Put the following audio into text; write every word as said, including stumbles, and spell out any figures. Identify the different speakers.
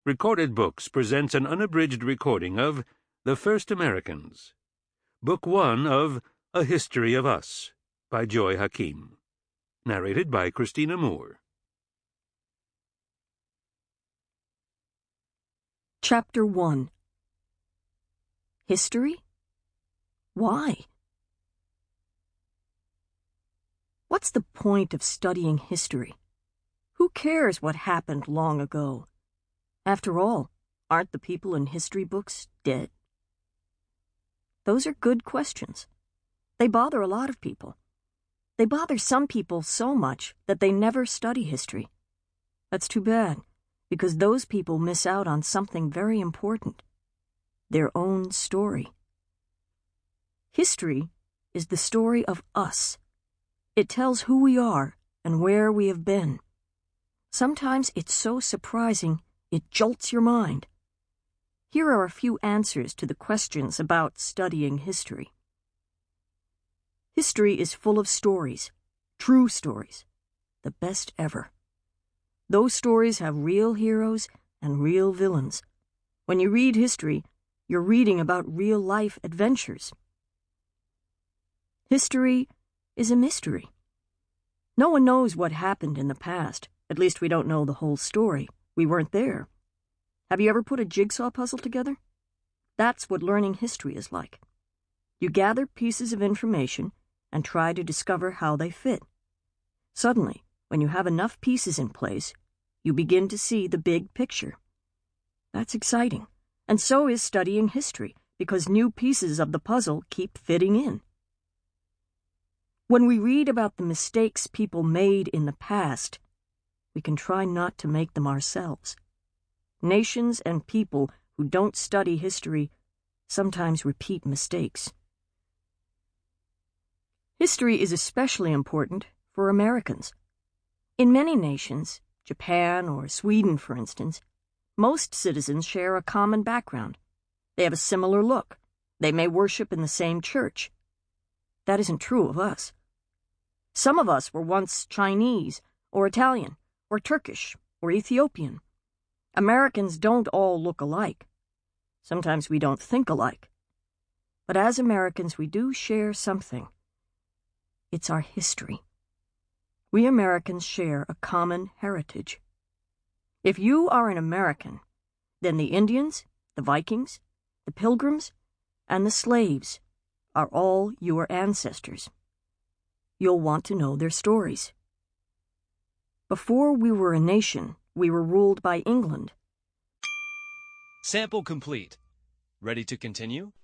Speaker 1: Recorded Books presents an unabridged recording of The First Americans, Book One of A History of Us by Joy Hakim. Narrated by Christina Moore.
Speaker 2: Chapter one. History? Why? What's the point of studying history? Who cares what happened long ago? After all, aren't the people in history books dead? Those are good questions. They bother a lot of people. They bother some people so much that they never study history. That's too bad, because those people miss out on something very important: their own story. History is the story of us. It tells who we are and where we have been. Sometimes it's so surprising it jolts your mind. Here are a few answers to the questions about studying history. History is full of stories, true stories, the best ever. Those stories have real heroes and real villains. When you read history, you're reading about real-life adventures. History is a mystery. No one knows what happened in the past. At least we don't know the whole story. We weren't there. Have you ever put a jigsaw puzzle together? That's what learning history is like. You gather pieces of information and try to discover how they fit. Suddenly, when you have enough pieces in place, you begin to see the big picture. That's exciting, and so is studying history, because new pieces of the puzzle keep fitting in. When we read about the mistakes people made in the past, we can try not to make them ourselves. Nations and people who don't study history sometimes repeat mistakes. History is especially important for Americans. In many nations, Japan or Sweden, for instance, most citizens share a common background. They have a similar look. They may worship in the same church. That isn't true of us. Some of us were once Chinese, or Italian, or Turkish, or Ethiopian. Americans don't all look alike. Sometimes we don't think alike. But as Americans, we do share something. It's our history. We Americans share a common heritage. If you are an American, then the Indians, the Vikings, the Pilgrims, and the slaves are all your ancestors. You'll want to know their stories. Before we were a nation, we were ruled by England.
Speaker 3: Sample complete. Ready to continue?